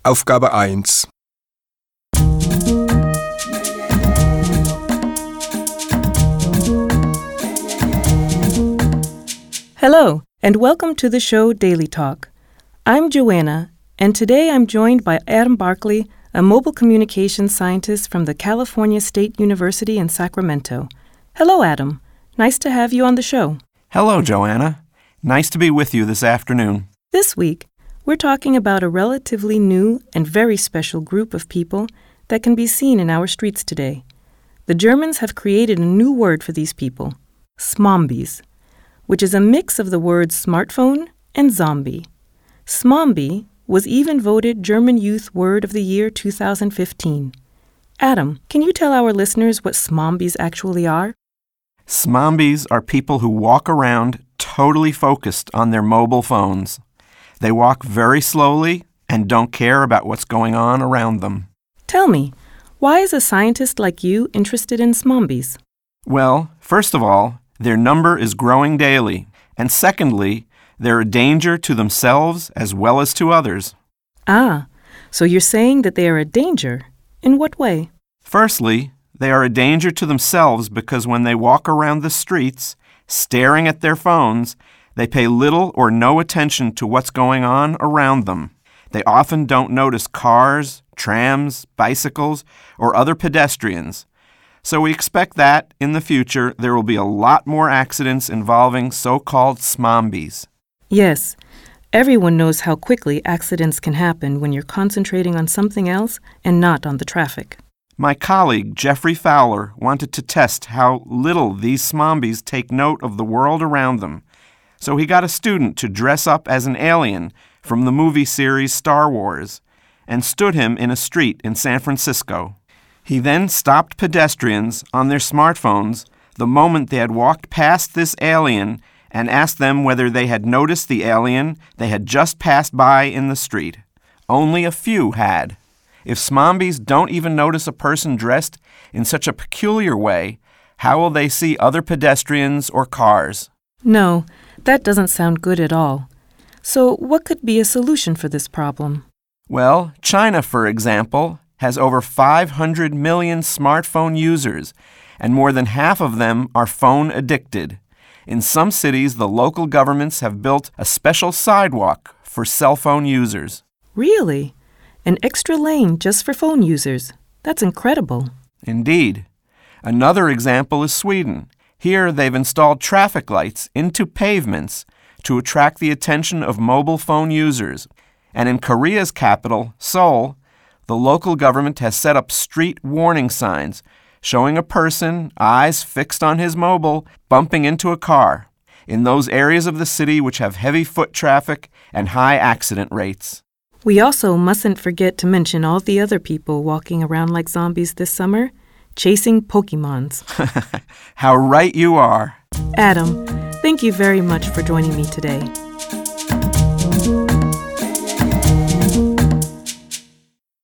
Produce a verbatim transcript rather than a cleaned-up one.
Aufgabe eins. Hello, and welcome to the show Daily Talk. I'm Joanna, and today I'm joined by Adam Barkley, a mobile communications scientist from the California State University in Sacramento. Hello, Adam. Nice to have you on the show. Hello, Joanna. Nice to be with you this afternoon. This week, we're talking about a relatively new and very special group of people that can be seen in our streets today. The Germans have created a new word for these people, Smombies, which is a mix of the words smartphone and zombie. Smombie was even voted German Youth Word of the Year two thousand fifteen. Adam, can you tell our listeners what Smombies actually are? Smombies are people who walk around totally focused on their mobile phones. They walk very slowly and don't care about what's going on around them. Tell me, why is a scientist like you interested in Smombies? Well, first of all, their number is growing daily, and secondly, they're a danger to themselves as well as to others. Ah, so you're saying that they are a danger. In what way? Firstly, they are a danger to themselves because when they walk around the streets, staring at their phones, they pay little or no attention to what's going on around them. They often don't notice cars, trams, bicycles, or other pedestrians. So we expect that, in the future, there will be a lot more accidents involving so-called Smombies. Yes, everyone knows how quickly accidents can happen when you're concentrating on something else and not on the traffic. My colleague, Jeffrey Fowler, wanted to test how little these Smombies take note of the world around them. So he got a student to dress up as an alien from the movie series Star Wars and stood him in a street in San Francisco. He then stopped pedestrians on their smartphones the moment they had walked past this alien and asked them whether they had noticed the alien they had just passed by in the street. Only a few had. If Smombies don't even notice a person dressed in such a peculiar way, how will they see other pedestrians or cars? No, that doesn't sound good at all. So what could be a solution for this problem? Well, China, for example, has over five hundred million smartphone users, and more than half of them are phone addicted. In some cities, the local governments have built a special sidewalk for cell phone users. Really? An extra lane just for phone users? That's incredible. Indeed. Another example is Sweden. Here, they've installed traffic lights into pavements to attract the attention of mobile phone users. And in Korea's capital, Seoul, the local government has set up street warning signs showing a person, eyes fixed on his mobile, bumping into a car in those areas of the city which have heavy foot traffic and high accident rates. We also mustn't forget to mention all the other people walking around like zombies this summer, chasing Pokemons. How right you are. Adam, thank you very much for joining me today.